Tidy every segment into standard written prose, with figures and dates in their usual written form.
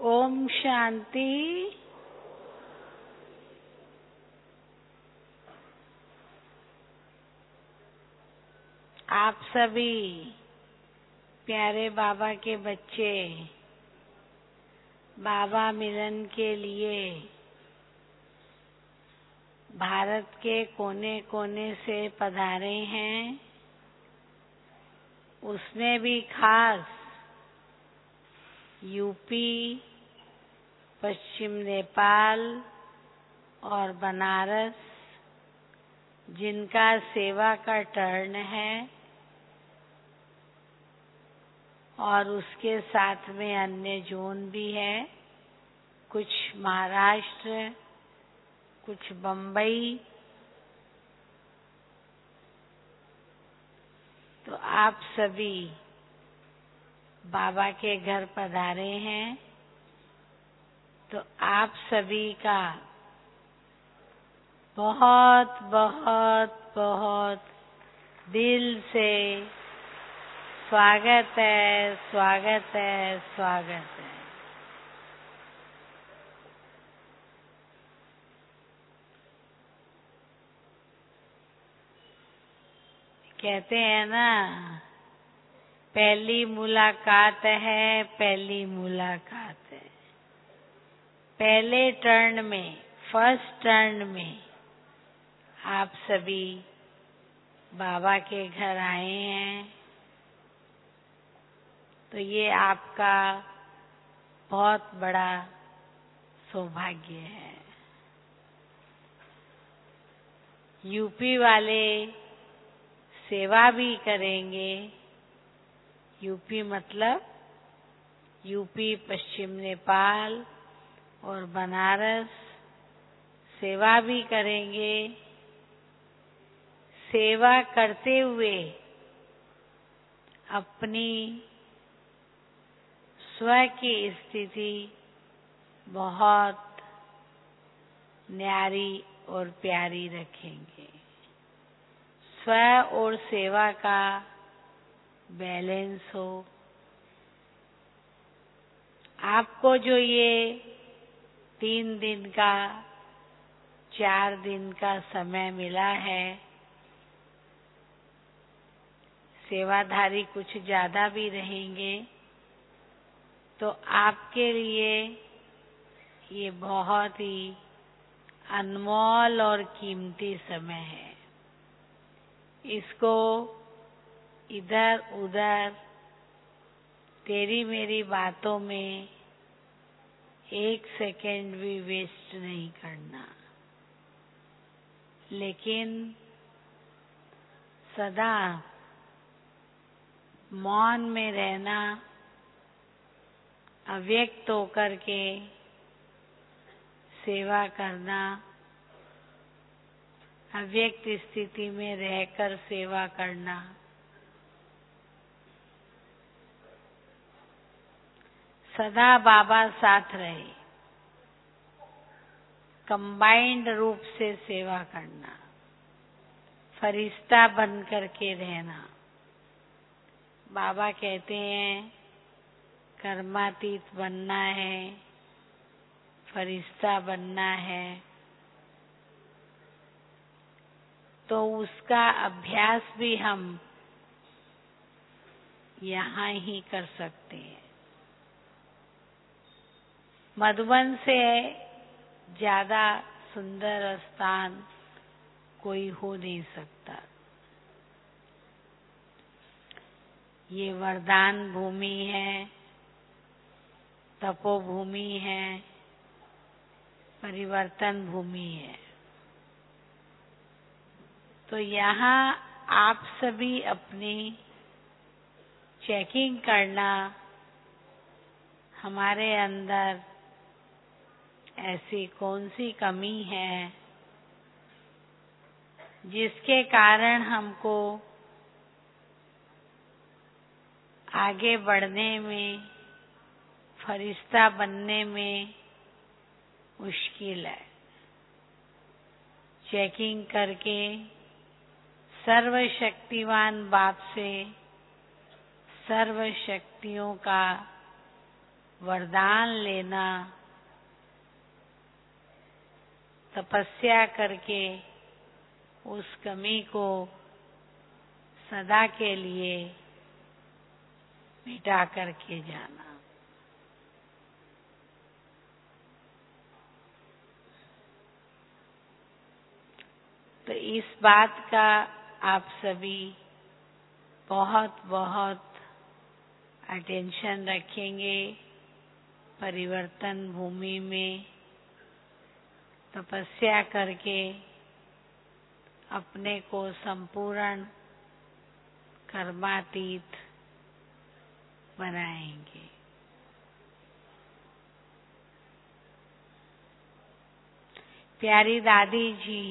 ओम शांति। आप सभी प्यारे बाबा के बच्चे बाबा मिलन के लिए भारत के कोने कोने से पधारे हैं, उसमें भी खास यूपी, पश्चिम नेपाल और बनारस, जिनका सेवा का टर्न है, और उसके साथ में अन्य जोन भी है, कुछ महाराष्ट्र, कुछ बम्बई। तो आप सभी बाबा के घर पधारे हैं, तो आप सभी का बहुत बहुत बहुत दिल से स्वागत है, स्वागत है, स्वागत है। कहते हैं ना, पहली मुलाकात है, पहली मुलाकात है। पहले टर्न में, फर्स्ट टर्न में आप सभी बाबा के घर आए हैं, तो ये आपका बहुत बड़ा सौभाग्य है। यूपी वाले सेवा भी करेंगे। यूपी मतलब यूपी, पश्चिम नेपाल और बनारस सेवा भी करेंगे। सेवा करते हुए अपनी स्व की स्थिति बहुत न्यारी और प्यारी रखेंगे। स्व और सेवा का बैलेंस हो। आपको जो ये 3 दिन का, 4 दिन का समय मिला है, सेवाधारी कुछ ज्यादा भी रहेंगे, तो आपके लिए ये बहुत ही अनमोल और कीमती समय है। इसको इधर उधर तेरी मेरी बातों में 1 सेकेंड भी वेस्ट नहीं करना, लेकिन सदा मौन में रहना, अव्यक्त होकर के सेवा करना, अव्यक्त स्थिति में रहकर सेवा करना। सदा बाबा साथ रहे, कंबाइंड रूप से सेवा करना, फरिश्ता बन करके रहना। बाबा कहते हैं कर्मातीत बनना है, फरिश्ता बनना है, तो उसका अभ्यास भी हम यहाँ ही कर सकते हैं। मधुबन से ज्यादा सुंदर स्थान कोई हो नहीं सकता। ये वरदान भूमि है, तपोभूमि है, परिवर्तन भूमि है। तो यहाँ आप सभी अपनी चेकिंग करना, हमारे अंदर ऐसी कौन सी कमी है जिसके कारण हमको आगे बढ़ने में, फरिश्ता बनने में मुश्किल है। चेकिंग करके सर्वशक्तिवान बाप से सर्व शक्तियों का वरदान लेना, तपस्या करके उस कमी को सदा के लिए मिटा करके जाना। तो इस बात का आप सभी बहुत बहुत अटेंशन रखेंगे। परिवर्तन भूमि में तपस्या करके अपने को संपूर्ण कर्मातीत बनाएंगे। प्यारी दादी जी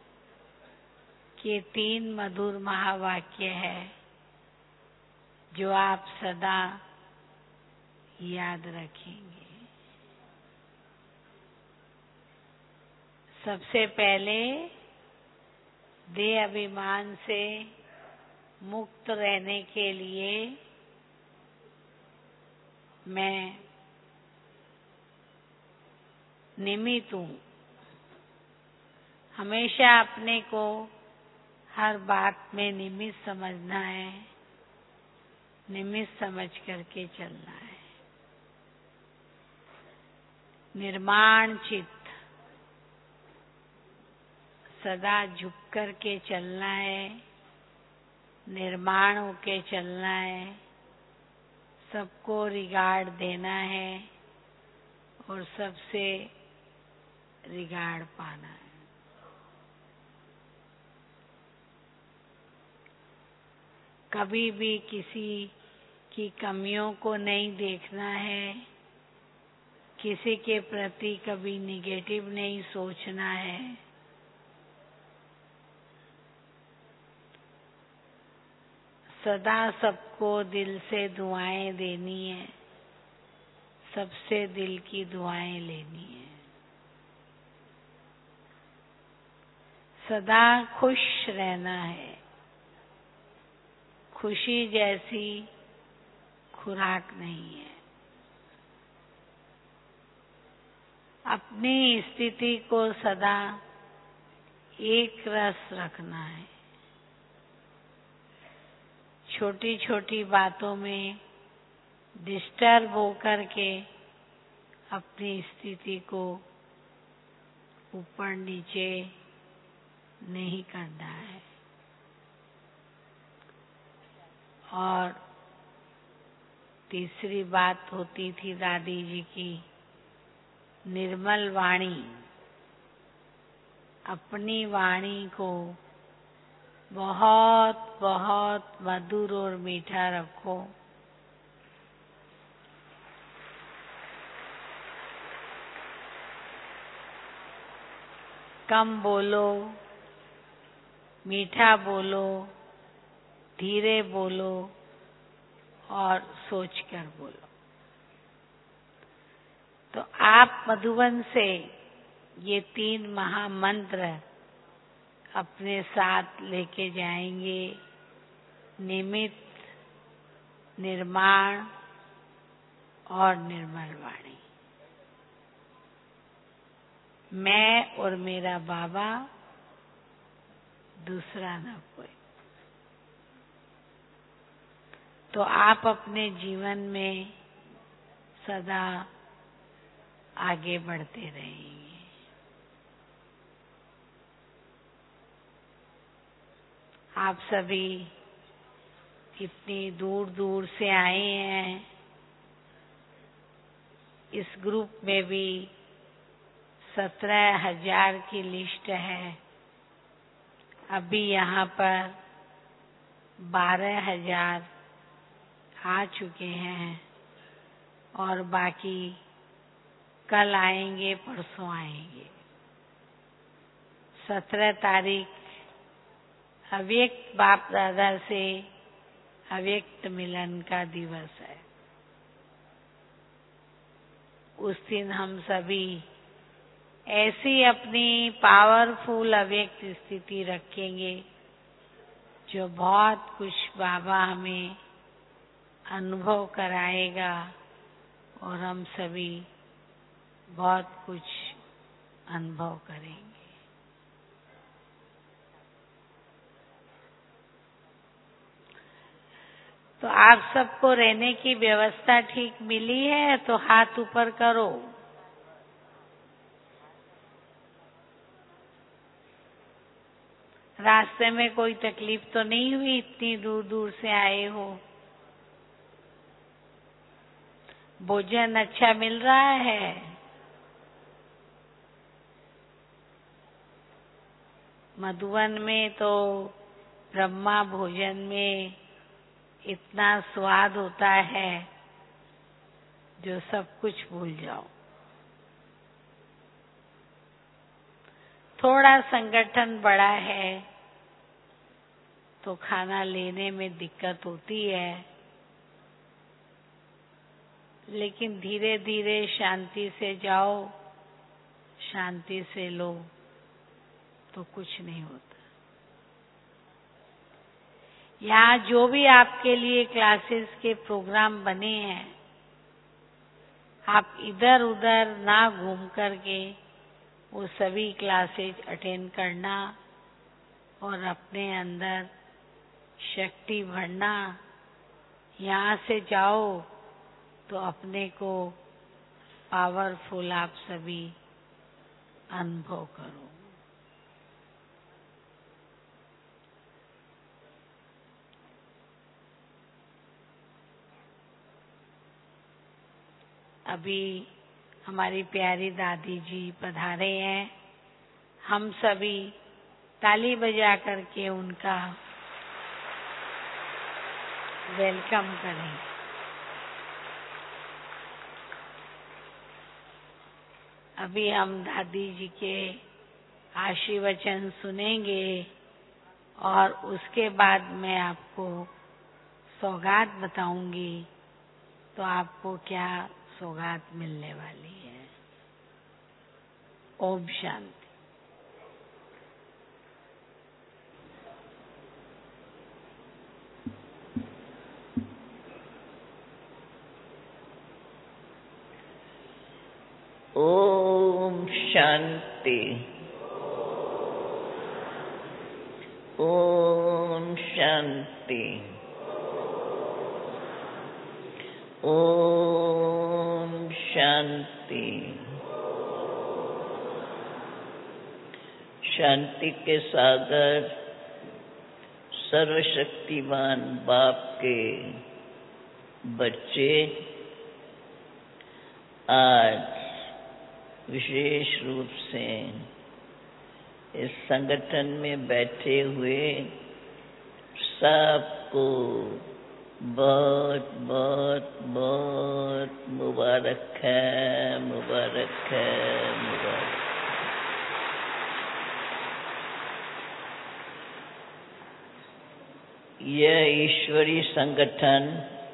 के 3 मधुर महावाक्य है जो आप सदा याद रखेंगे। सबसे पहले देह अभिमान से मुक्त रहने के लिए मैं निमित्त हूँ। हमेशा अपने को हर बात में निमित्त समझना है, निमित्त समझ करके चलना है। निर्माण चित्त, सदा झुक करके चलना है, निर्माण होके चलना है, सबको रिगार्ड देना है और सबसे रिगार्ड पाना है। कभी भी किसी की कमियों को नहीं देखना है, किसी के प्रति कभी निगेटिव नहीं सोचना है। सदा सबको दिल से दुआएं देनी है, सबसे दिल की दुआएं लेनी है। सदा खुश रहना है। खुशी जैसी खुराक नहीं है। अपनी स्थिति को सदा एक रस रखना है। छोटी छोटी बातों में डिस्टर्ब होकर के अपनी स्थिति को ऊपर नीचे नहीं करना है। और तीसरी बात होती थी दादी जी की, निर्मल वाणी। अपनी वाणी को बहुत बहुत मधुर और मीठा रखो। कम बोलो, मीठा बोलो, धीरे बोलो और सोचकर बोलो। तो आप मधुबन से ये 3 महामंत्र अपने साथ लेके जाएंगे। निमित्त, निर्माण और निर्मल वाणी। मैं और मेरा बाबा, दूसरा न कोई। तो आप अपने जीवन में सदा आगे बढ़ते रहेंगे। आप सभी इतनी दूर दूर से आए हैं। इस ग्रुप में भी 17,000 की लिस्ट है। अभी यहाँ पर 12,000 आ चुके हैं और बाकी कल आएंगे, परसों आएंगे। 17 तारीख अव्यक्त बाप दादा से अव्यक्त मिलन का दिवस है। उस दिन हम सभी ऐसी अपनी पावरफुल अव्यक्त स्थिति रखेंगे जो बहुत कुछ बाबा हमें अनुभव कराएगा और हम सभी बहुत कुछ अनुभव करेंगे। तो आप सबको रहने की व्यवस्था ठीक मिली है तो हाथ ऊपर करो। रास्ते में कोई तकलीफ तो नहीं हुई? इतनी दूर दूर से आए हो। भोजन अच्छा मिल रहा है? मधुवन में तो ब्रह्मा भोजन में इतना स्वाद होता है जो सब कुछ भूल जाओ। थोड़ा संगठन बड़ा है तो खाना लेने में दिक्कत होती है, लेकिन धीरे धीरे शांति से जाओ, शांति से लो तो कुछ नहीं होता। यहाँ जो भी आपके लिए क्लासेस के प्रोग्राम बने हैं, आप इधर उधर ना घूम करके वो सभी क्लासेस अटेंड करना और अपने अंदर शक्ति भरना। यहाँ से जाओ तो अपने को पावरफुल आप सभी अनुभव करो। अभी हमारी प्यारी दादी जी पधारे हैं, हम सभी ताली बजा करके उनका वेलकम करें। अभी हम दादी जी के आशीर्वचन सुनेंगे और उसके बाद मैं आपको सौगात बताऊंगी, तो आपको क्या सौगात मिलने वाली है। ओम शांति। ओम शांति। ओम शांति। ओम शांति। शांति के सागर सर्वशक्तिमान बाप के बच्चे आज विशेष रूप से इस संगठन में बैठे हुए सबको बहुत बहुत बहुत मुबारक है, मुबारक है, मुबारक। यह ईश्वरी संगठन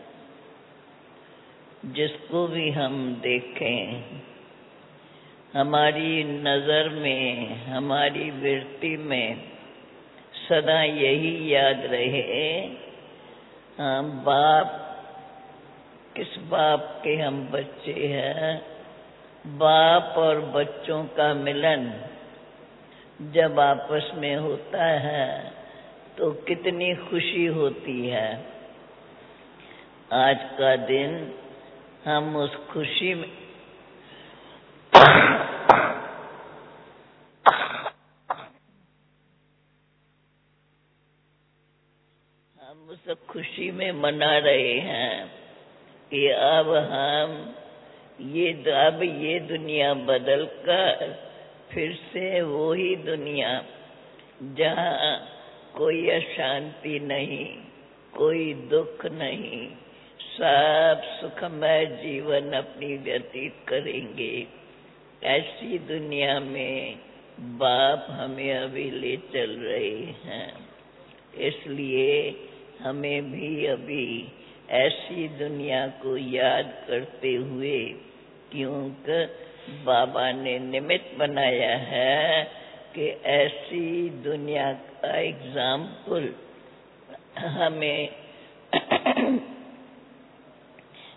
जिसको भी हम देखें, हमारी नजर में, हमारी वृत्ति में सदा यही याद रहे, हम बाप, किस बाप के हम बच्चे हैं। बाप और बच्चों का मिलन जब आपस में होता है तो कितनी खुशी होती है। आज का दिन हम उस खुशी में उस खुशी में मना रहे हैं कि अब ये दुनिया बदल कर फिर से वही दुनिया जहाँ कोई अशांति नहीं, कोई दुख नहीं, सब सुखमय जीवन अपनी व्यतीत करेंगे। ऐसी दुनिया में बाप हमें अभी ले चल रहे हैं। इसलिए हमें भी अभी ऐसी दुनिया को याद करते हुए, क्योंकि बाबा ने निमित्त बनाया है कि ऐसी दुनिया का एग्जाम्पल हमें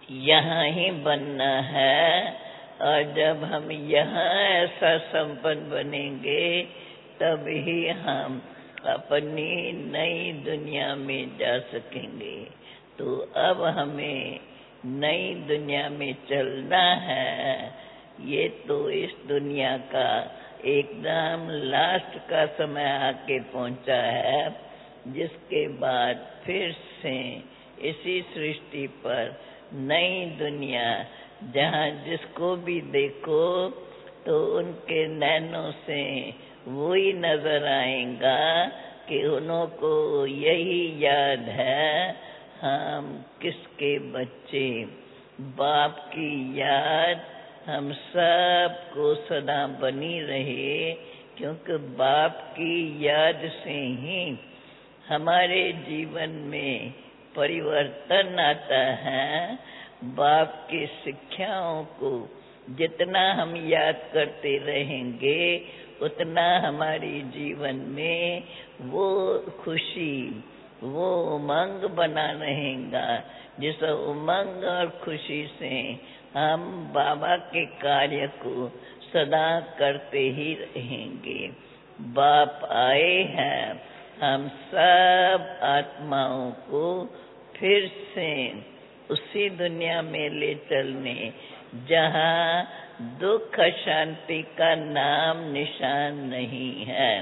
यहाँ ही बनना है, और जब हम यहाँ ऐसा संपन्न बनेंगे तब ही हम अपनी नई दुनिया में जा सकेंगे। तो अब हमें नई दुनिया में चलना है। ये तो इस दुनिया का एकदम लास्ट का समय आके पहुंचा है, जिसके बाद फिर से इसी सृष्टि पर नई दुनिया, जहाँ जिसको भी देखो तो उनके नैनों से वही नजर आएगा कि उन्हों को यही याद है, हम किसके बच्चे। बाप की याद हम सब को सदा बनी रहे, क्योंकि बाप की याद से ही हमारे जीवन में परिवर्तन आता है। बाप की शिक्षाओं को जितना हम याद करते रहेंगे, उतना हमारे जीवन में वो खुशी, वो उमंग बना रहेगा, जिस उमंग और खुशी से हम बाबा के कार्य को सदा करते ही रहेंगे। बाप आए हैं हम सब आत्माओं को फिर से उसी दुनिया में ले चलने, जहाँ दुख शांति का नाम निशान नहीं है।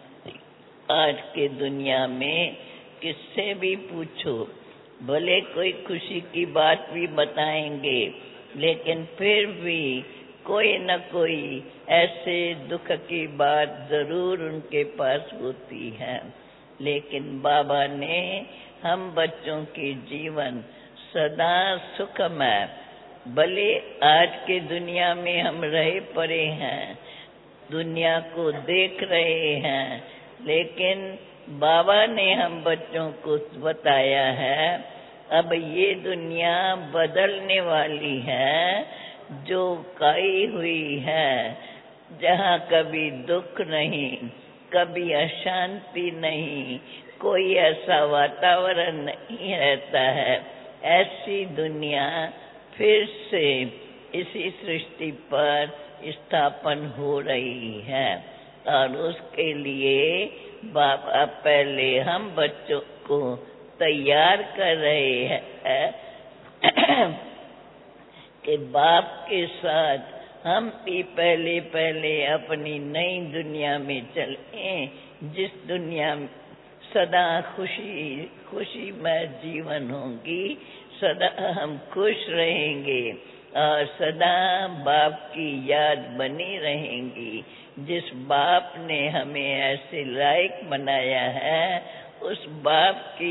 आज के दुनिया में किससे भी पूछो, भले कोई खुशी की बात भी बताएंगे, लेकिन फिर भी कोई न कोई ऐसे दुख की बात जरूर उनके पास होती है। लेकिन बाबा ने हम बच्चों के जीवन सदा सुखमय, भले आज के दुनिया में हम रहे पड़े हैं, दुनिया को देख रहे हैं, लेकिन बाबा ने हम बच्चों को बताया है, अब ये दुनिया बदलने वाली है, जो काई हुई है, जहाँ कभी दुख नहीं, कभी अशांति नहीं, कोई ऐसा वातावरण नहीं रहता है, ऐसी दुनिया फिर से इसी सृष्टि पर स्थापन हो रही है। और उसके लिए बाबा पहले हम बच्चों को तैयार कर रहे हैं कि बाप के साथ हम भी पहले पहले अपनी नई दुनिया में चलें, जिस दुनिया में सदा खुशी में जीवन होगी, सदा हम खुश रहेंगे और सदा बाप की याद बनी रहेंगी। जिस बाप ने हमें ऐसे लायक बनाया है, उस बाप की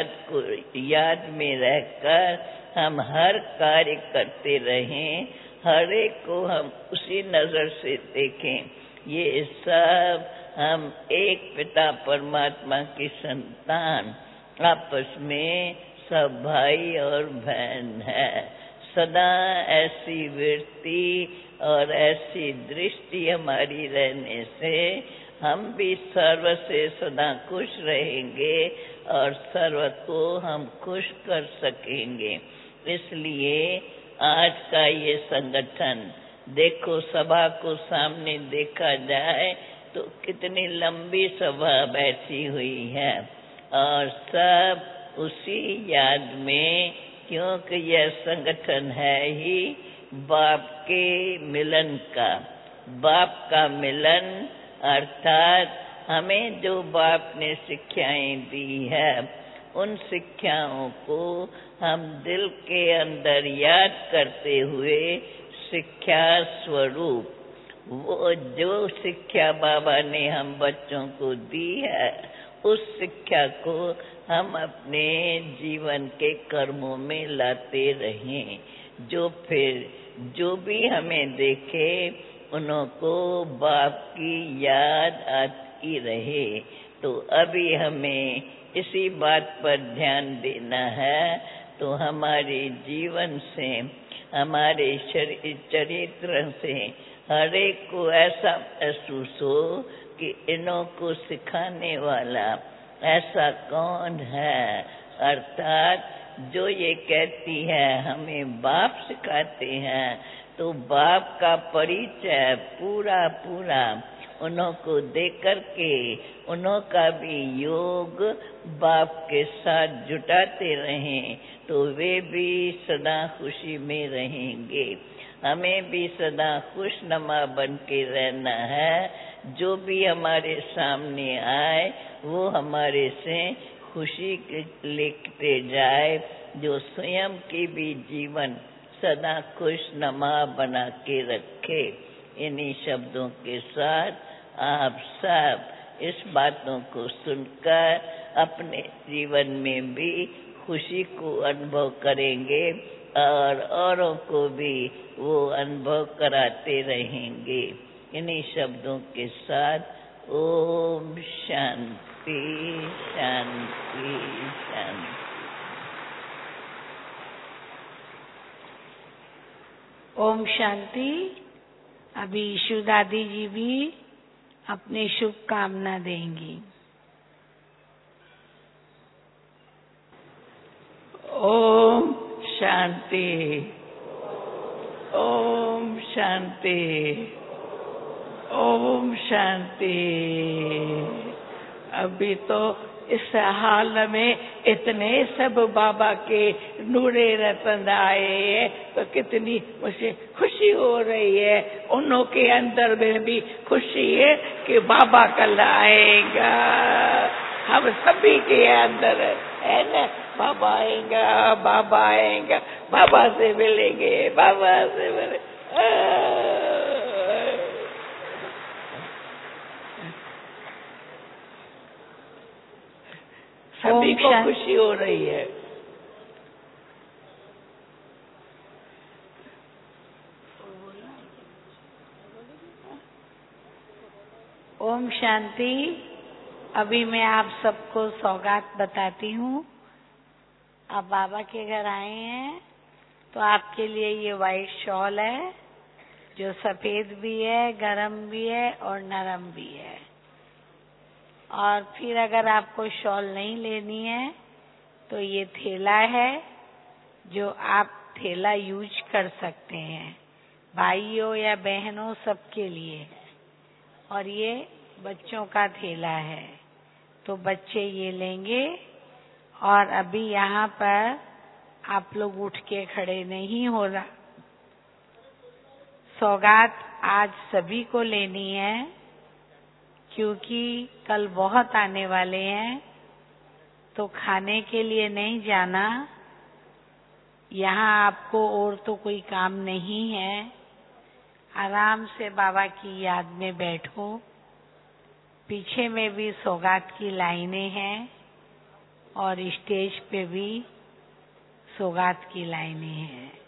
याद में रहकर हम हर कार्य करते रहें, हर एक को हम उसी नजर से देखें। ये सब हम एक पिता परमात्मा की संतान, आपस में सब भाई और बहन है। सदा ऐसी वृत्ति और ऐसी दृष्टि हमारी रहने से हम भी सर्व से सदा खुश रहेंगे और सर्व को हम खुश कर सकेंगे। इसलिए आज का ये संगठन देखो, सभा को सामने देखा जाए तो कितनी लंबी सभा बैठी हुई है, और सब उसी याद में, क्योंकि यह संगठन है ही बाप के मिलन का। बाप का मिलन अर्थात हमें जो बाप ने शिक्षाएं दी है, उन शिक्षाओं को हम दिल के अंदर याद करते हुए शिक्षा स्वरूप, वो जो शिक्षा बाबा ने हम बच्चों को दी है, उस शिक्षा को हम अपने जीवन के कर्मों में लाते रहें, जो फिर जो भी हमें देखे उनको बाप की याद आती रहे। तो अभी हमें इसी बात पर ध्यान देना है, तो हमारे जीवन से, हमारे चरित्र से हर एक को ऐसा महसूस हो कि इन्हों को सिखाने वाला ऐसा कौन है, अर्थात जो ये कहती है हमें बाप सिखाते हैं, तो बाप का परिचय पूरा पूरा उनको दे करके उन्हों का भी योग बाप के साथ जुटाते रहें, तो वे भी सदा खुशी में रहेंगे। हमें भी सदा खुशनुमा बन के रहना है। जो भी हमारे सामने आए वो हमारे से खुशी लेते जाए, जो स्वयं की भी जीवन सदा खुशनुमा बना के रखे। इन्हीं शब्दों के साथ आप सब इस बातों को सुनकर अपने जीवन में भी खुशी को अनुभव करेंगे और औरों को भी वो अनुभव कराते रहेंगे। इन्हीं शब्दों के साथ ओम शांति शांति शांति। ओम शांति। अभी ईशु दादी जी भी अपनी शुभकामना देंगी। ओम शांति, ओम शांति, ओम शांति। अभी तो इस हाल में इतने सब बाबा के नूरे रतन आए हैं, तो कितनी मुझे खुशी हो रही है। उन्हों के अंदर में भी खुशी है कि बाबा कल आएगा। हम सभी के अंदर है ना, बाबा आएगा, बाबा आएगा, बाबा से मिलेंगे, बाबा से मिलेंगे। सभी को खुशी हो रही है। ओम शांति। अभी मैं आप सबको सौगात बताती हूँ। आप बाबा के घर आए हैं तो आपके लिए ये वाइट शॉल है, जो सफेद भी है, गरम भी है और नरम भी है। और फिर अगर आपको शॉल नहीं लेनी है तो ये थैला है, जो आप थैला यूज कर सकते हैं, भाइयों या बहनों सबके लिए है। और ये बच्चों का थैला है, तो बच्चे ये लेंगे। और अभी यहाँ पर आप लोग उठ के खड़े नहीं हो रहा। सौगात आज सभी को लेनी है, क्योंकि कल बहुत आने वाले हैं, तो खाने के लिए नहीं जाना। यहाँ आपको और तो कोई काम नहीं है। आराम से बाबा की याद में बैठो। पीछे में भी सौगात की लाइनें हैं और स्टेज पे भी सौगात की लाइनें हैं।